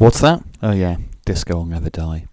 What's that? Oh yeah, Disco Will Never Die.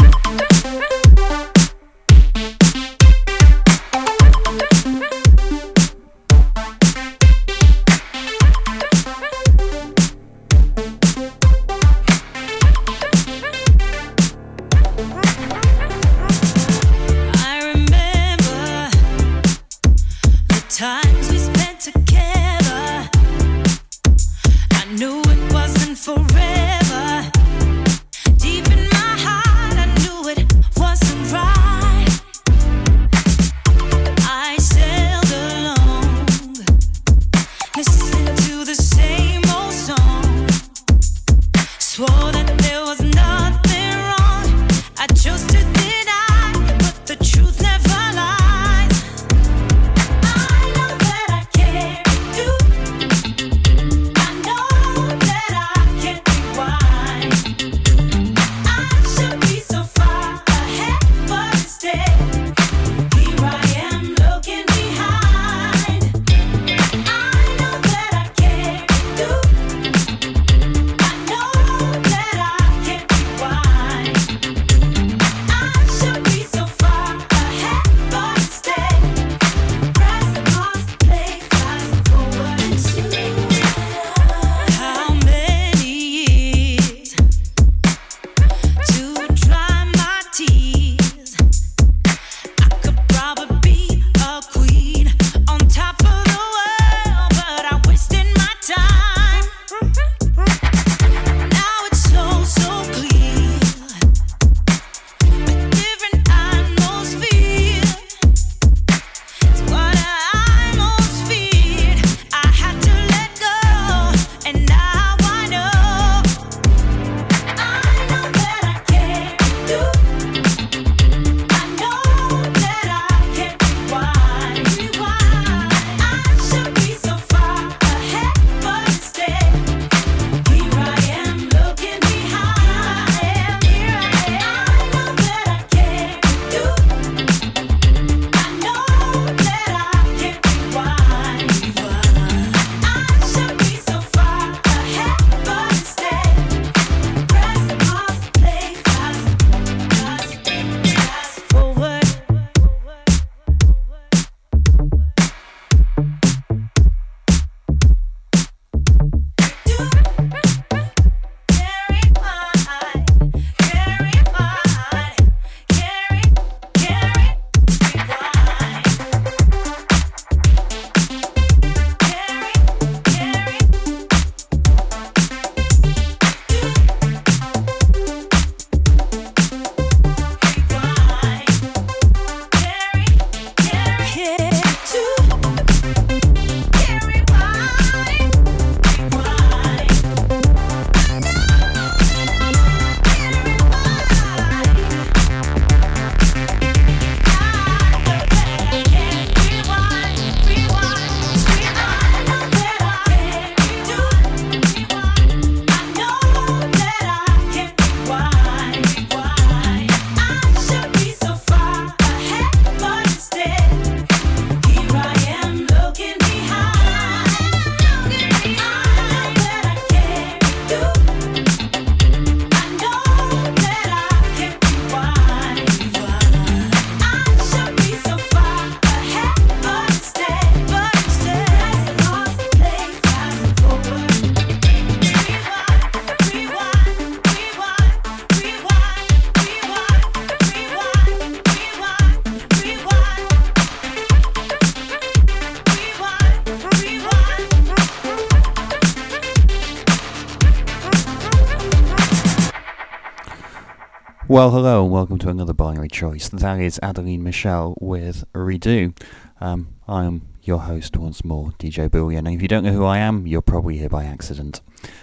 Well, hello and welcome to another Binary Choice. That is Adeline Michelle with Redo. I am your host once more, DJ Bullion, and if you don't know who I am, you're probably here by accident.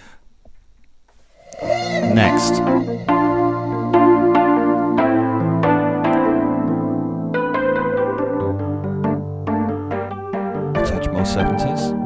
Next. A touch more 70s.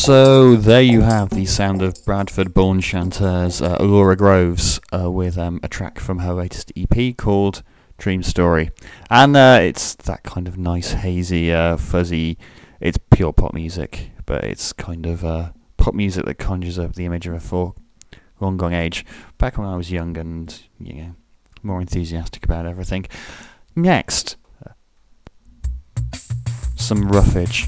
So there you have the sound of Bradford-born chanteurs Laura Groves with a track from her latest EP called Dream Story. And it's that kind of nice, hazy, fuzzy, it's pure pop music, but it's kind of pop music that conjures up the image of a long gone age, back when I was young and, more enthusiastic about everything. Next, some roughage.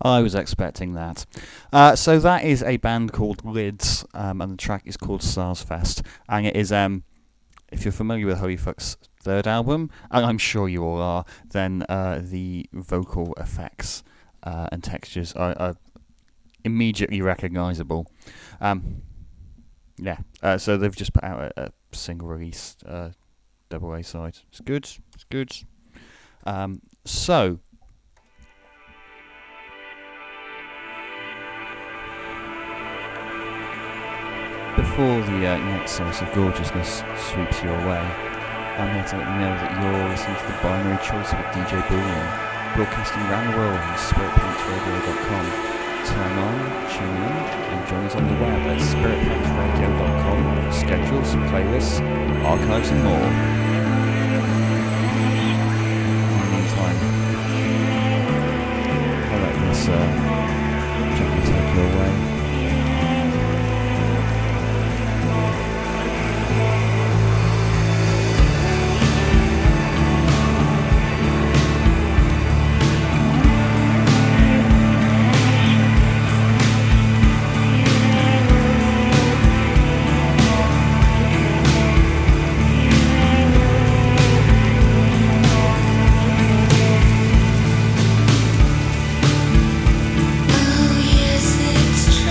I was expecting that. So that is a band called Lids, and the track is called Sarsfest, and it is, if you're familiar with Holy Fuck's third album, and I'm sure you all are, then the vocal effects and textures are immediately recognisable. So they've just put out a single release, double A side. It's good. So. Before the next source of gorgeousness sweeps your way, I'm here to let you know that you're listening to The Binary Choice with DJ Bullion, broadcasting around the world on spiritpunksradio.com. Turn on, tune in, and join us on the web at spiritpunksradio.com for schedules, playlists, archives and more. In the meantime, I'll let this gently take you away. Oh yes, it's true.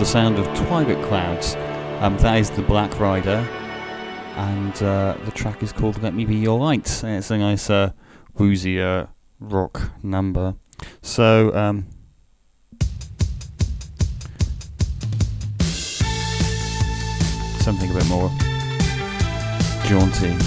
the sound of Twilight Clouds. That is the Black Rider, and the track is called Let Me Be Your Light. It's a nice woozy rock number. So something a bit more jaunty.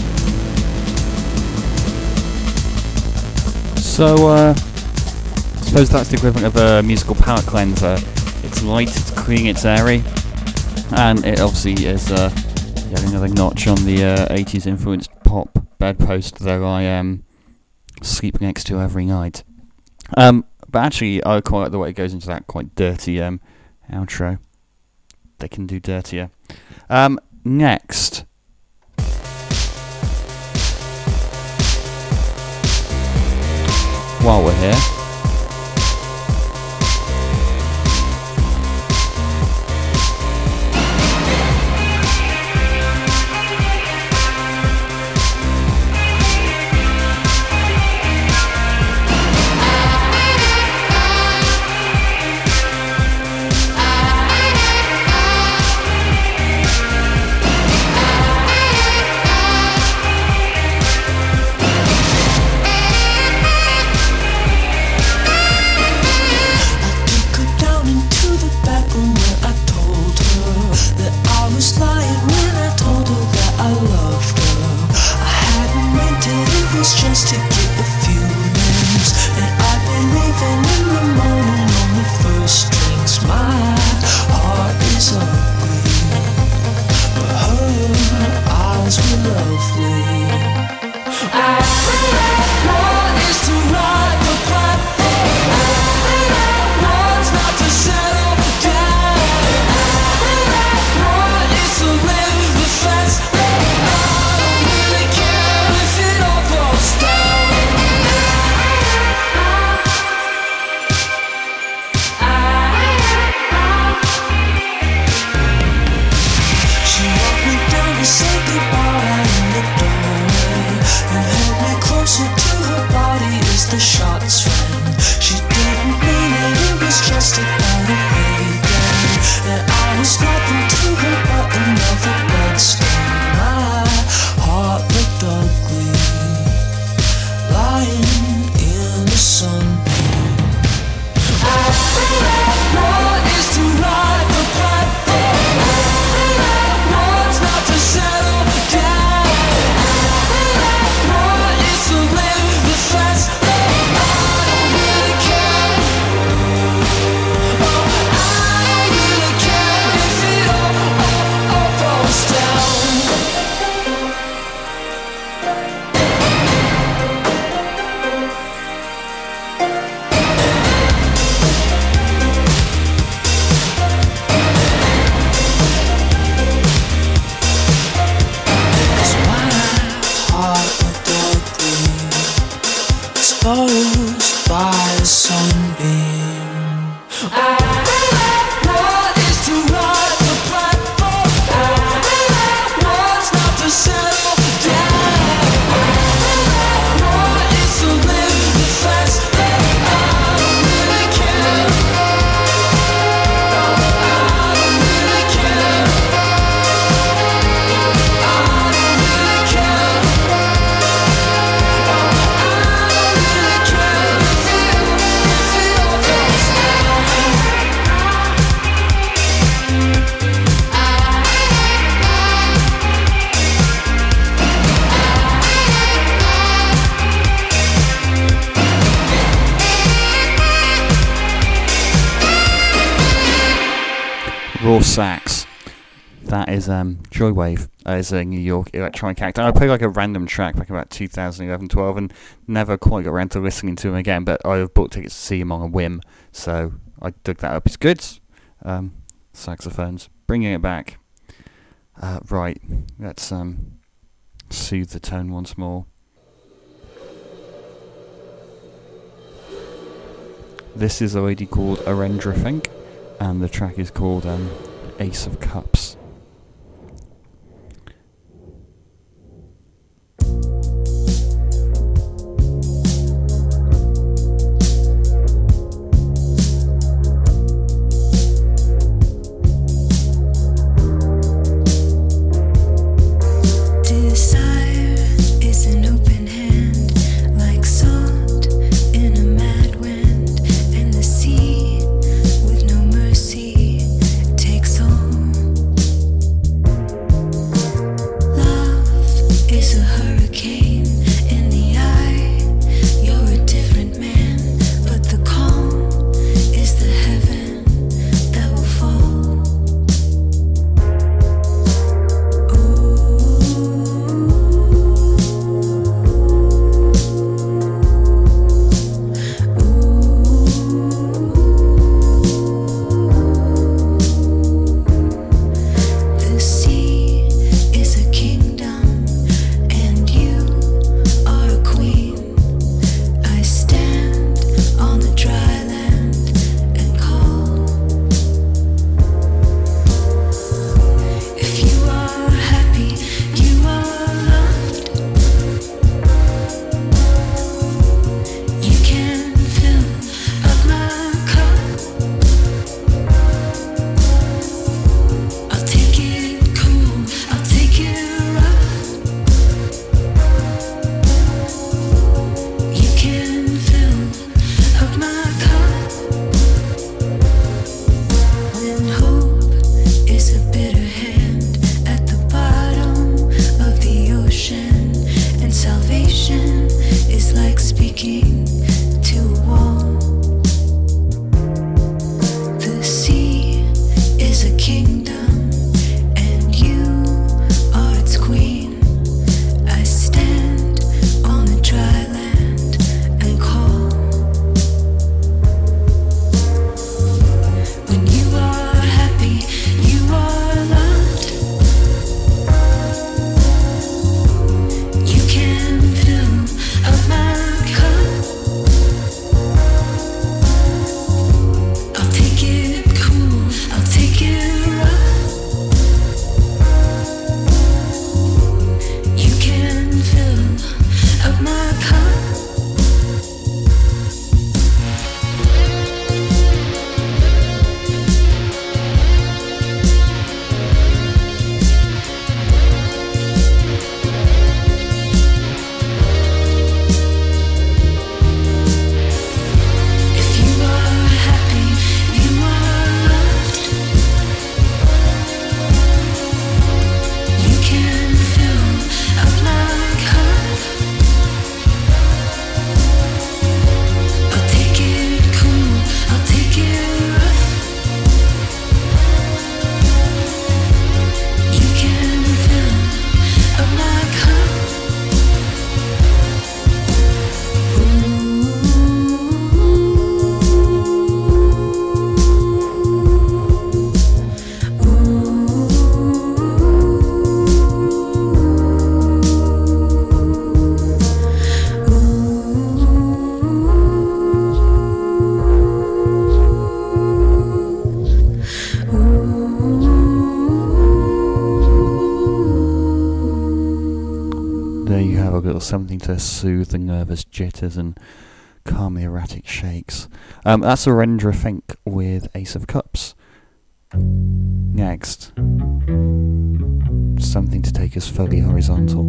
So, suppose that's the equivalent of a musical palette cleanser. It's light, it's clean, it's airy, and it obviously is yet another notch on the 80s influenced pop bedpost that I sleep next to every night. But actually, I quite like the way it goes into that quite dirty outro. They can do dirtier. Next. While we're here, raw sax. That is Joywave. It's a New York electronic act. I played like a random track back about 2011-12 and never quite got around to listening to him again, but I have bought tickets to see him on a whim, so I dug that up. It's good. Saxophones. Bringing it back. Right, let's soothe the tone once more. This is a lady called Arendra Fink, and the track is called Ace of Cups. With no mercy, takes all. Something to soothe the nervous jitters and calm the erratic shakes. That's Arendra Fink with Ace of Cups. Next, something to take us fully horizontal.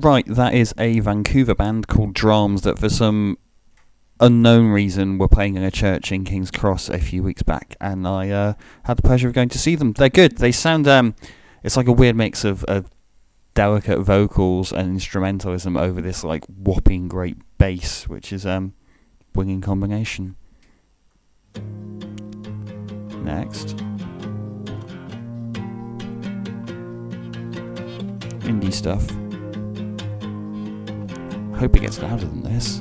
Right, that is a Vancouver band called Drams that for some unknown reason were playing in a church in King's Cross a few weeks back, and I had the pleasure of going to see them. They're good. They sound, it's like a weird mix of delicate vocals and instrumentalism over this like whopping great bass, which is winning combination. Next, indie stuff. Hope it gets louder than this.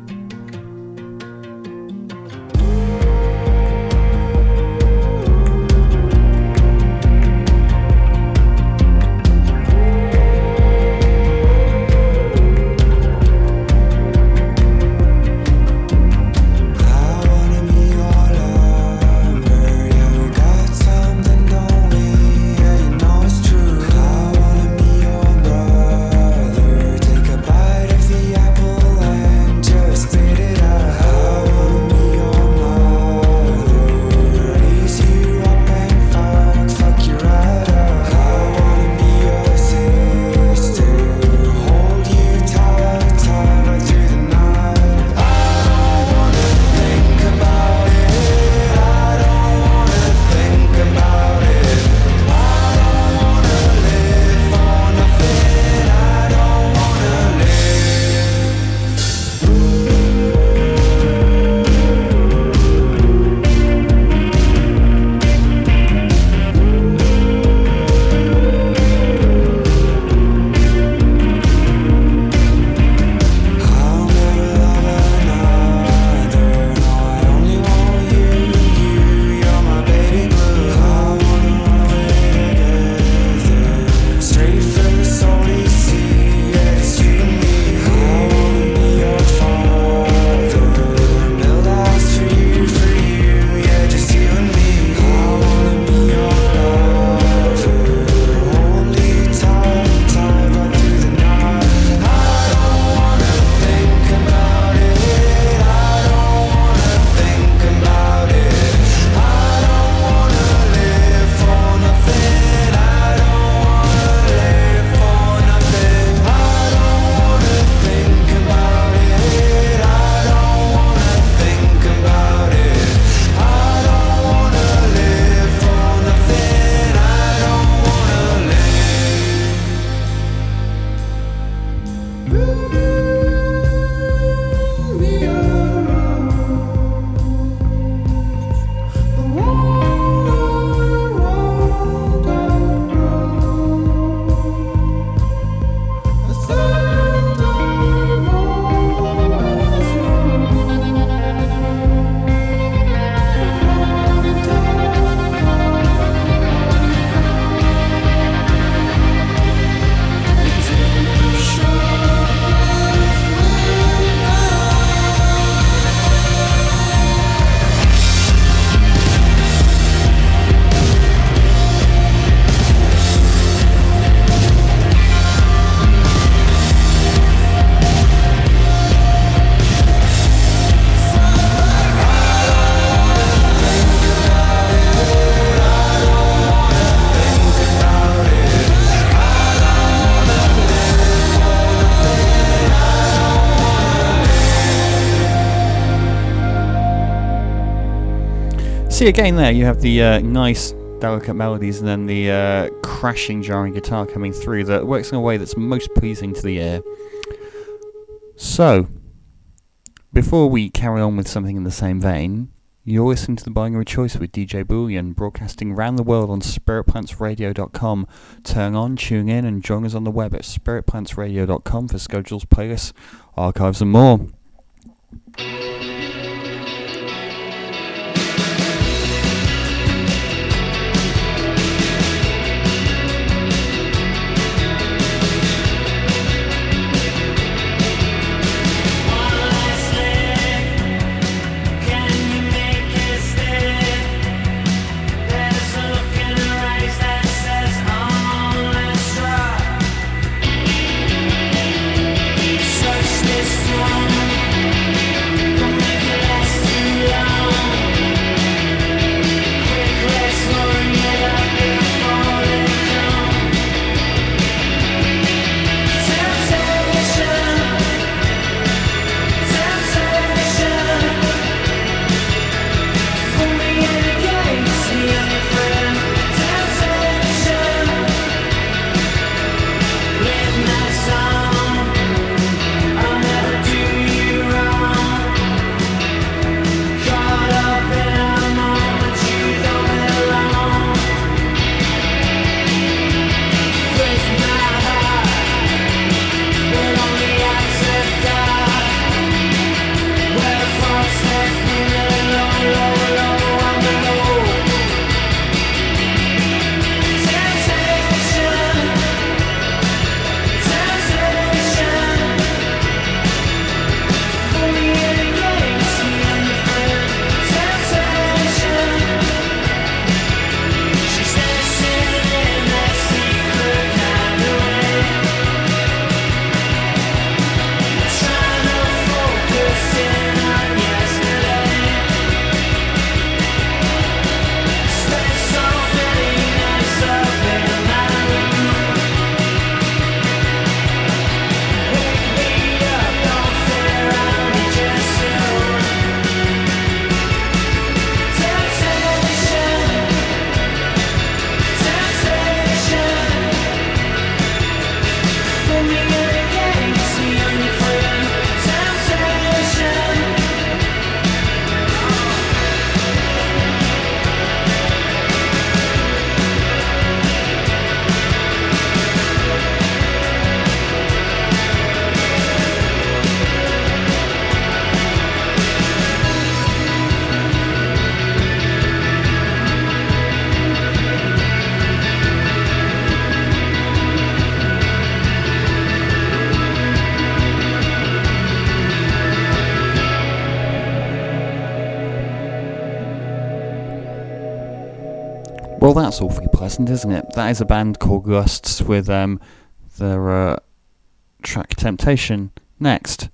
See, again there you have the nice delicate melodies and then the crashing jarring guitar coming through that works in a way that's most pleasing to the ear. So, before we carry on with something in the same vein, you're listening to The Binary Choice with DJ Boolean, broadcasting around the world on spiritplantsradio.com. Turn on, tune in and join us on the web at spiritplantsradio.com for schedules, playlists, archives and more. This one, come Well, that's awfully pleasant, isn't it? That is a band called Lusts with their track Temptation. Next.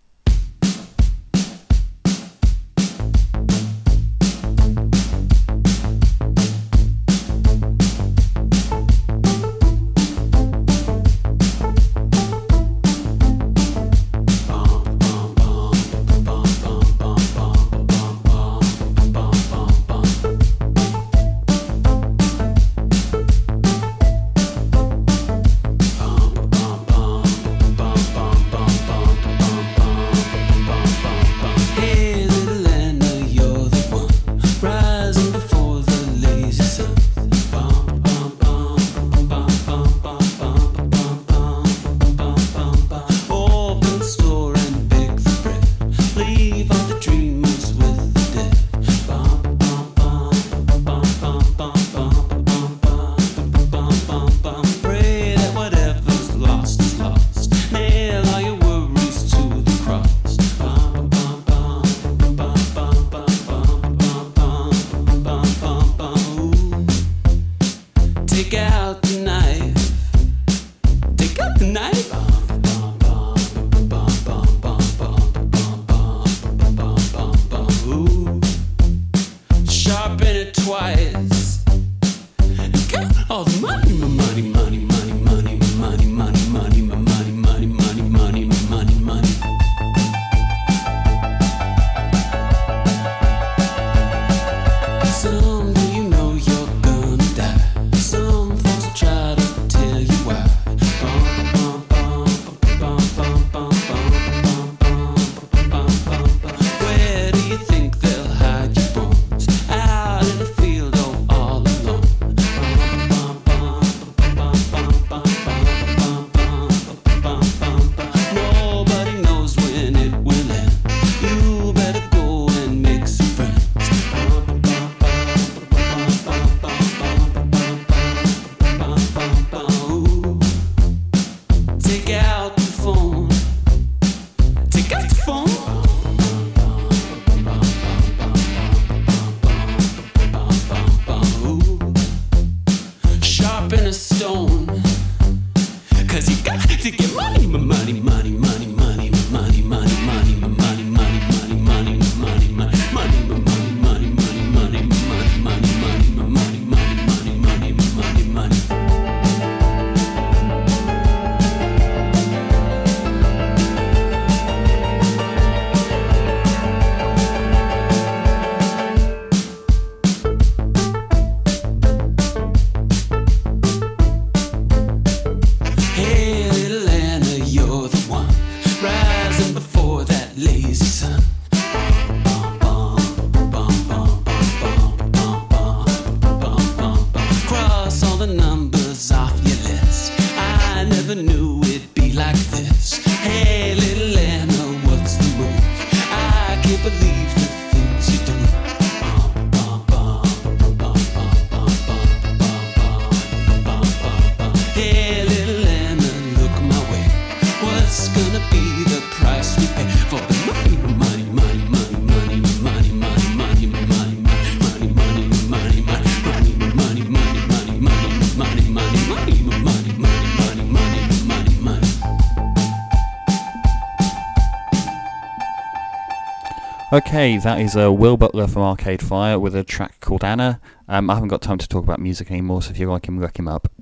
Okay, that is Will Butler from Arcade Fire with a track called Anna. I haven't got time to talk about music anymore, so if you like him, look him up.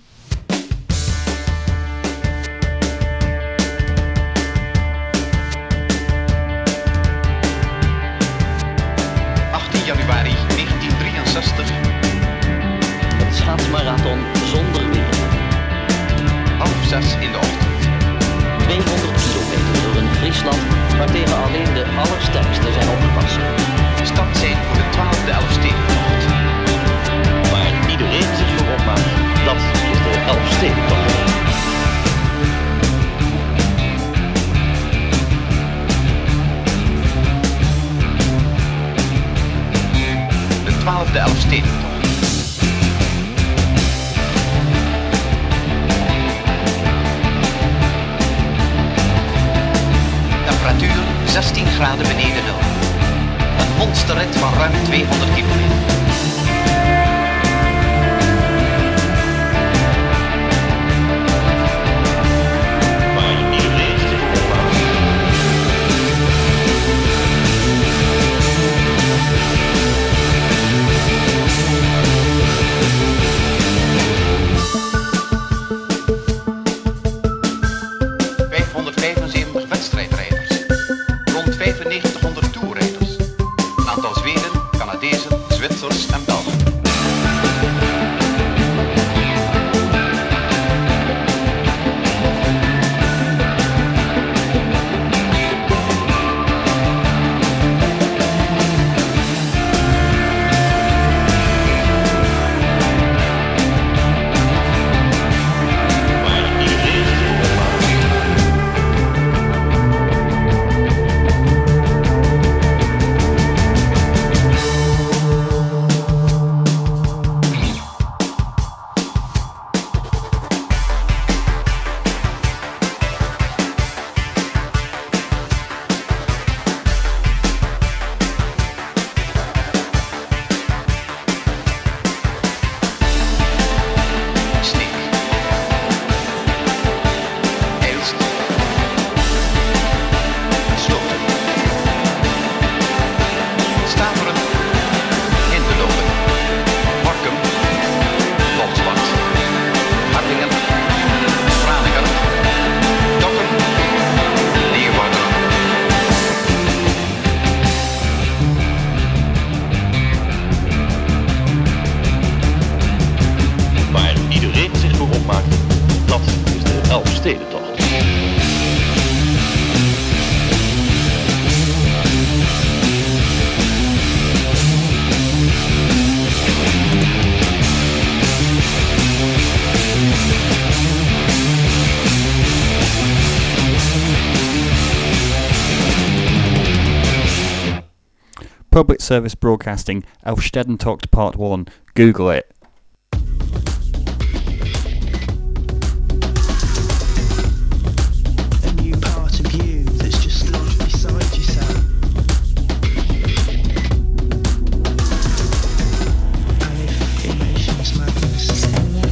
Januari 1963. Het schaatsmarathon zonder winnen. 5:30 in de ochtend. 200 kilometer door een Friesland waartegen alleen de allersterkste zijn opgepast. Start zijn voor de 12e Elfstedentocht. Waar iedereen zich voor opmaakt, dat is de Elfstedentocht. De 12e Elfstedentocht. Temperatuur 16 graden beneden nul. Een monsterrit van ruim 200 kilometer. Elfstedentocht. Public Service Broadcasting, Elfstedentocht Part 1. Google it. A new part of you that's just lodged beside yourself. And if emotion's madness,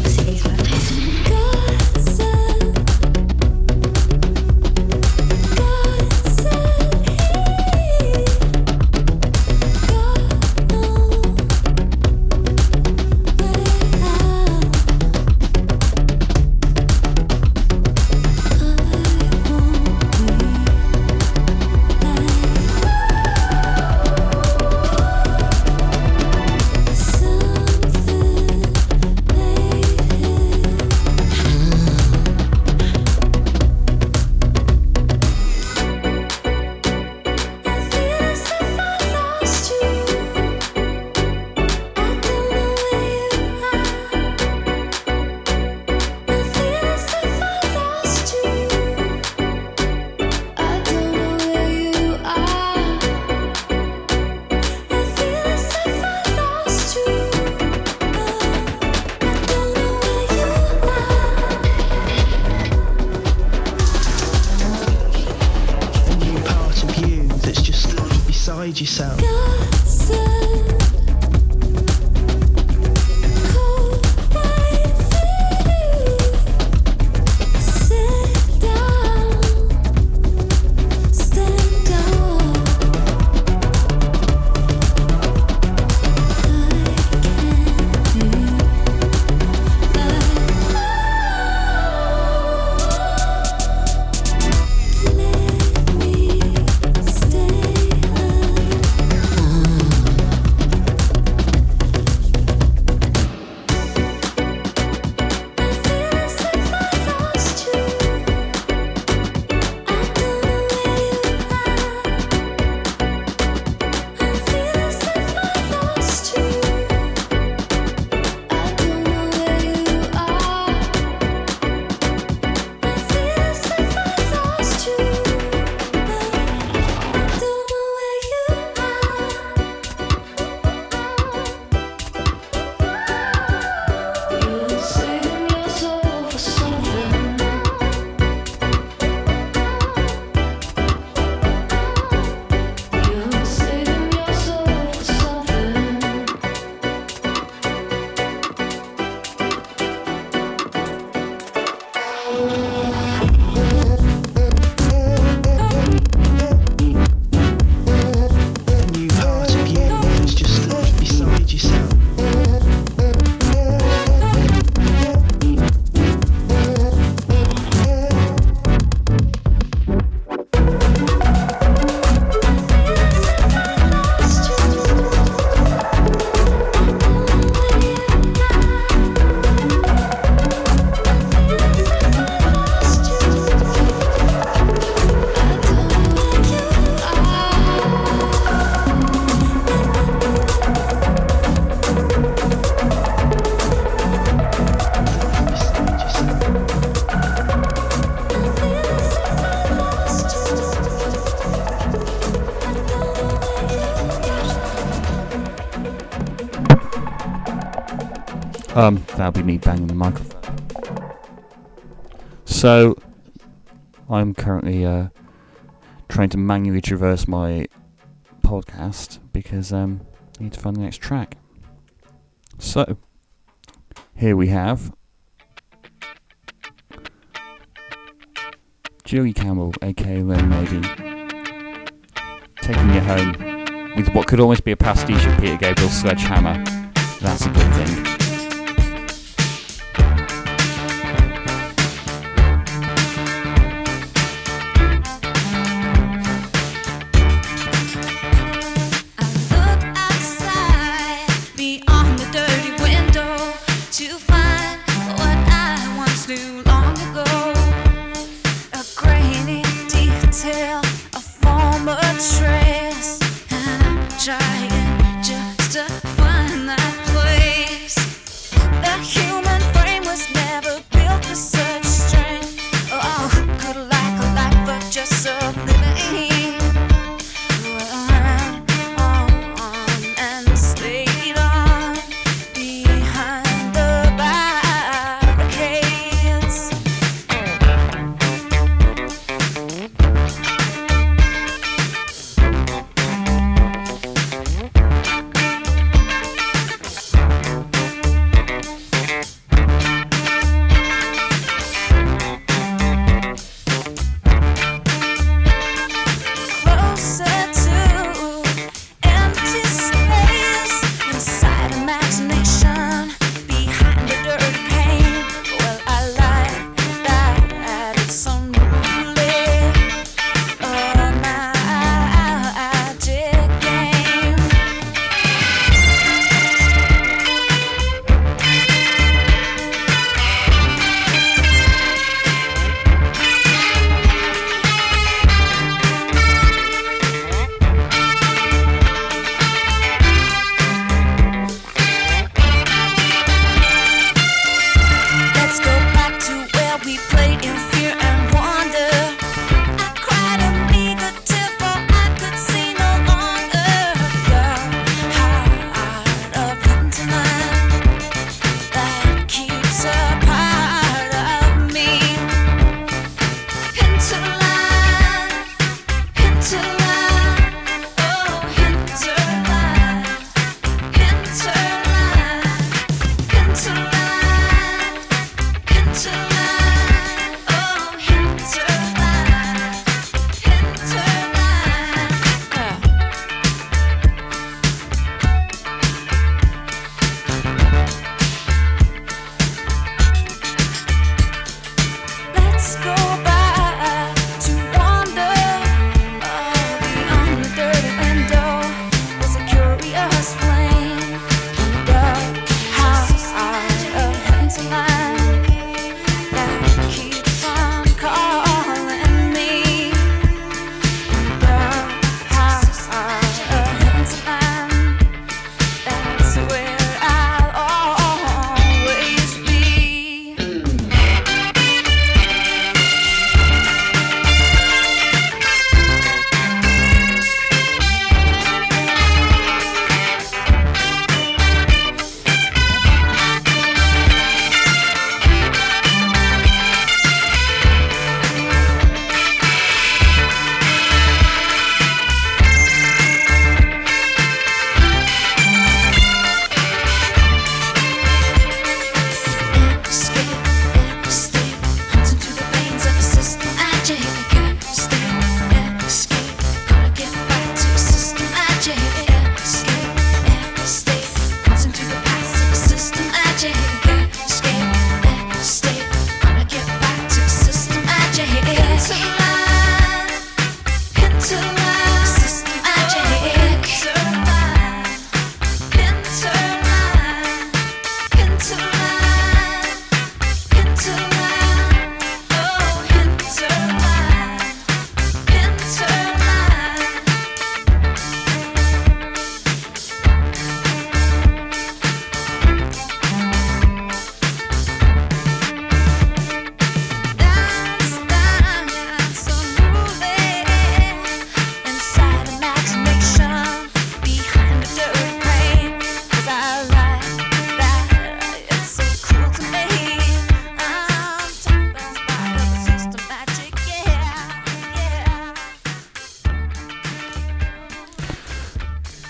yourself. That'll be me banging the microphone. So, I'm currently trying to manually traverse my podcast because I need to find the next track. So, here we have Julie Campbell, aka Lone Lady, taking it home with what could almost be a pastiche of Peter Gabriel's Sledgehammer. That's a good thing. Trying just to find that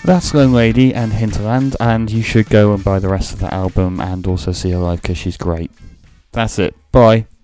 That's Lone Lady and Hinterland, and you should go and buy the rest of the album and also see her live because she's great. That's it. Bye.